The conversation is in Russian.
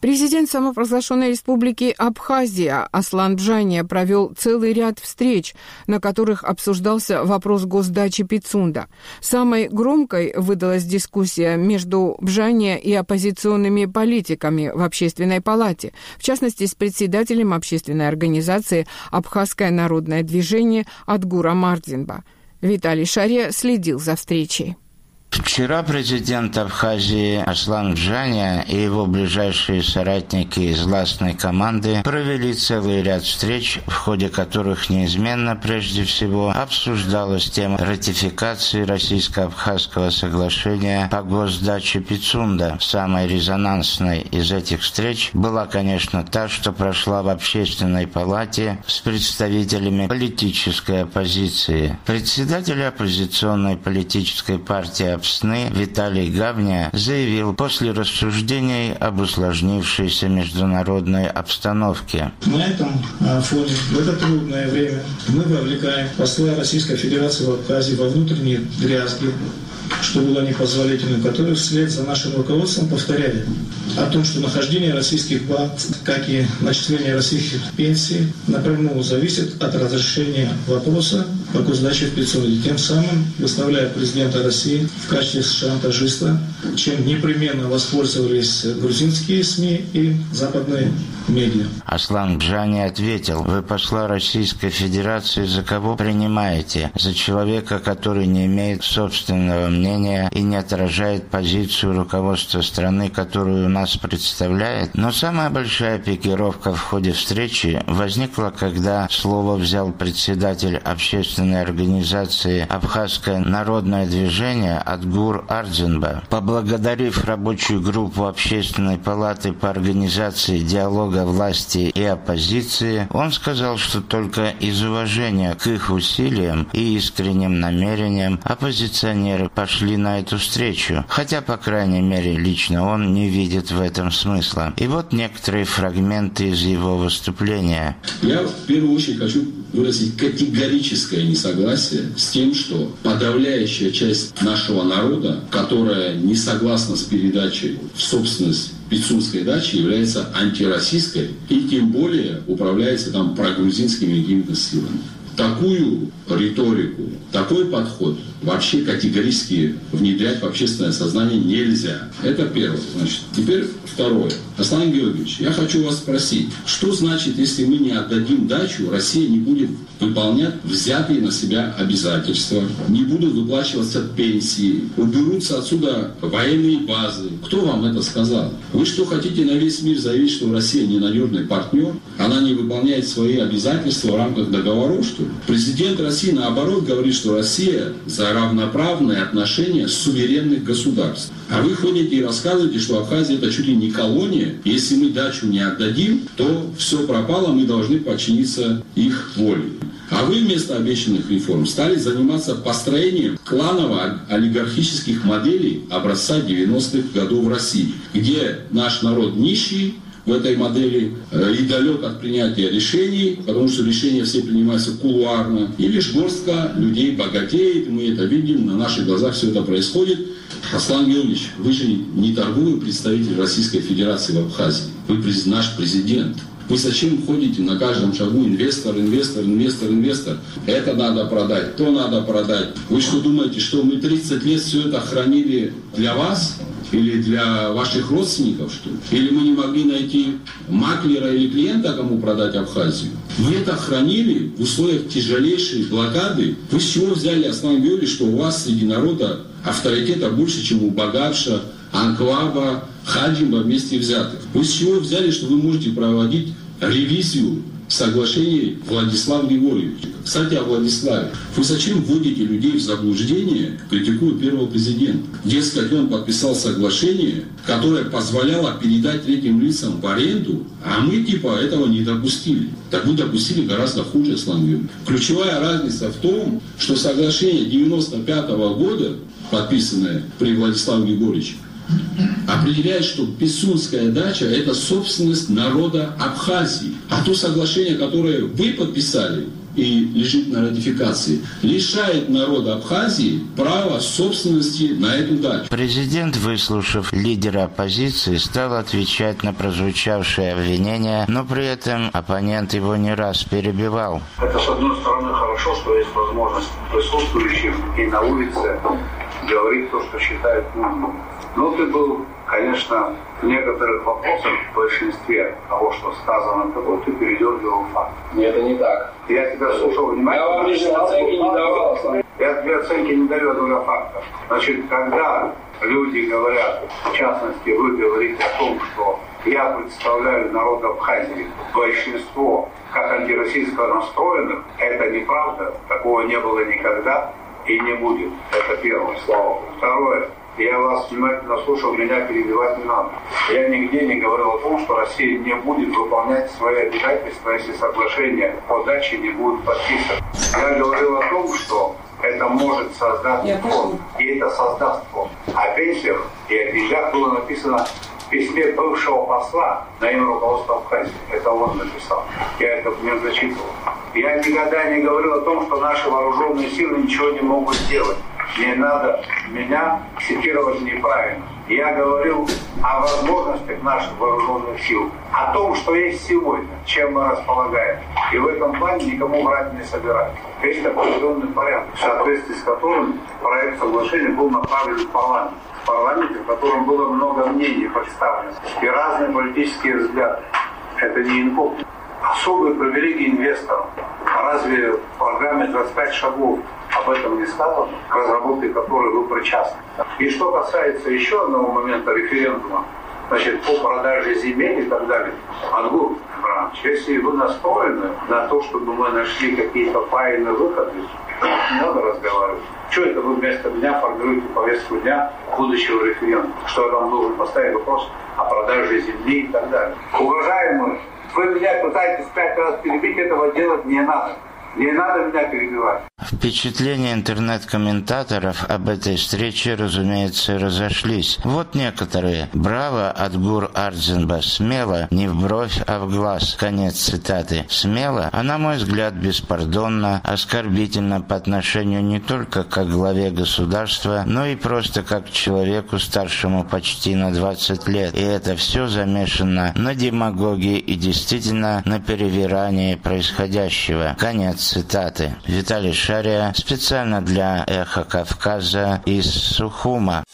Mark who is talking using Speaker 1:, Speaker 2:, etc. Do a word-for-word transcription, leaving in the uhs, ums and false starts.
Speaker 1: Президент самопровозглашенной республики Абхазия Аслан Бжания провел целый ряд встреч, на которых обсуждался вопрос госдачи Пицунда. Самой громкой выдалась дискуссия между Бжания и оппозиционными политиками в Общественной палате, в частности, с председателем общественной организации «Абхазское народное движение» Адгура Мардинба. Виталий Шаре следил за встречей.
Speaker 2: Вчера президент Абхазии Аслан Бжания и его ближайшие соратники из властной команды провели целый ряд встреч, в ходе которых неизменно прежде всего обсуждалась тема ратификации Российско-Абхазского соглашения по госдаче Пицунда. Самой резонансной из этих встреч была, конечно, та, что прошла в Общественной палате с представителями политической оппозиции. Председатель оппозиционной политической партии СНИ Виталий Гавня заявил после рассуждений об усложнившейся международной обстановке.
Speaker 3: На этом фоне, в это трудное время, мы вовлекаем посла Российской Федерации в Абхазии во внутренние дрязги, что было непозволительным, которые вслед за нашим руководством повторяли о том, что нахождение российских баз, как и начисление российских пенсий, напрямую зависит от разрешения вопроса по госдаче в Пицунде, тем самым выставляя президента России в качестве шантажиста, чем непременно воспользовались грузинские СМИ и западные медиа.
Speaker 2: Аслан Бжания ответил: вы посла Российской Федерации за кого принимаете? За человека, который не имеет собственного мнения и не отражает позицию руководства страны, которую нас представляет. Но самая большая пикировка в ходе встречи возникла, когда слово взял председатель общественной организации «Абхазское народное движение» Адгур Ардзинба. Поблагодарив рабочую группу Общественной палаты по организации диалога власти и оппозиции, он сказал, что только из уважения к их усилиям и искренним намерениям оппозиционеры пошли на эту встречу, хотя, по крайней мере, лично он не видит в этом смысла. И вот некоторые фрагменты из его выступления.
Speaker 4: Я в первую очередь хочу выразить категорическое несогласие с тем, что подавляющая часть нашего народа, которая не согласна с передачей в собственность Пицунской дачи, является антироссийской и тем более управляется там прогрузинскими какими-то силами. Такую риторику, такой подход вообще категорически внедрять в общественное сознание нельзя. Это первое. Значит, теперь второе. Аслан Георгиевич, я хочу вас спросить, что значит, если мы не отдадим дачу, Россия не будет выполнять взятые на себя обязательства, не будут выплачиваться пенсии, уберутся отсюда военные базы? Кто вам это сказал? Вы что, хотите на весь мир заявить, что Россия ненадежный партнер? Она не выполняет свои обязательства в рамках договоров, что ли? Президент России, наоборот, говорит, что Россия за равноправные отношения суверенных государств. А вы ходите и рассказываете, что Абхазия это чуть ли не колония. Если мы дачу не отдадим, то все пропало, мы должны подчиниться их воле. А вы вместо обещанных реформ стали заниматься построением кланово-олигархических моделей образца девяностых годов в России, где наш народ нищий в этой модели э, и далек от принятия решений, потому что решения все принимаются кулуарно, и лишь горстка людей богатеет, мы это видим, на наших глазах все это происходит. Аслан Георгиевич, вы же не торговый представитель Российской Федерации в Абхазии, вы наш президент. Вы зачем ходите на каждом шагу инвестор, инвестор, инвестор, инвестор? Это надо продать, то надо продать. Вы что думаете, что мы тридцать лет все это хранили для вас? Или для ваших родственников, что ли? Или мы не могли найти маклера или клиента, кому продать Абхазию? Мы это хранили в условиях тяжелейшей блокады. Вы с чего взяли, Аслан Георгиевич, что у вас среди народа авторитета больше, чем у Багарша, Анкваба, Хаджимба вместе взятых? Вы с чего взяли, что вы можете проводить ревизию соглашений Владислава Григорьевича? Кстати, о Владиславе. Вы зачем вводите людей в заблуждение, критикуя первого президента? Дескать, он подписал соглашение, которое позволяло передать третьим лицам в аренду, а мы типа этого не допустили. Так вы допустили гораздо хуже, Аслан Георгиевич. Ключевая разница в том, что соглашение девяносто пятого года, подписанное при Владиславе Григорьевиче, определяет, что Пицунская дача – это собственность народа Абхазии. А то соглашение, которое вы подписали и лежит на ратификации, лишает народа Абхазии права собственности на эту дачу.
Speaker 2: Президент, выслушав лидера оппозиции, стал отвечать на прозвучавшие обвинения, но при этом оппонент его не раз перебивал.
Speaker 5: Это, с одной стороны, хорошо, что есть возможность присутствующим и на улице говорить то, что считают нужным. Но ты был, конечно, в некоторых вопросах, в большинстве того, что сказано тобой, ты передергивал факт.
Speaker 6: Нет, это не так.
Speaker 5: Я тебя слушал внимательно.
Speaker 6: Я вам лишней оценки не давал.
Speaker 5: Я тебе оценки не даю, я говорю фактов. Значит, когда люди говорят, в частности, вы говорите о том, что я представляю народ Абхазии, большинство как антироссийско настроенных, это неправда, такого не было никогда и не будет. Это первое слово. Второе. Я вас внимательно слушал, меня перебивать не надо. Я нигде не говорил о том, что Россия не будет выполнять свои обязательства, если соглашение по даче не будет подписано. Я говорил о том, что это может создать фонд, и это создаст фонд. О пенсиях и о деньгах было написано в письме бывшего посла на имя руководства Абхазии. Это он написал. Я это не зачитывал. Я никогда не говорил о том, что наши вооруженные силы ничего не могут сделать. Не надо меня цитировать неправильно. Я говорил о возможностях наших вооруженных сил, о том, что есть сегодня, чем мы располагаем. И в этом плане никому врать не собираюсь. Есть определенный порядок, в соответствии с которым проект соглашения был направлен в парламент. В парламенте, в котором было много мнений представлено, и разные политические взгляды. Это не инкогнито. Особые привилегии инвесторам. Разве в программе двадцать пять шагов об этом не сказано, к разработке которой вы причастны? И что касается еще одного момента референдума, значит, по продаже земель и так далее, Ангур Иванович, если вы настроены на то, чтобы мы нашли какие-то правильные выходы, не надо разговаривать. Что это вы вместо меня формируете повестку дня будущего референдума? Что я вам должен поставить вопрос о продаже земли и так далее? Уважаемые, вы меня пытаетесь пять раз перебить, этого делать не надо. Не надо меня перебивать.
Speaker 2: Впечатления интернет-комментаторов об этой встрече, разумеется, разошлись. Вот некоторые. «Браво, Адгур Ардзинба, смело, не в бровь, а в глаз». Конец цитаты. Смело, а на мой взгляд беспардонно, оскорбительно по отношению не только как главе государства, но и просто как человеку, старшему почти на двадцать лет. И это все замешано на демагогии и действительно на перевирании происходящего. Конец цитаты. Виталий Шария специально для «Эхо Кавказа» из Сухума.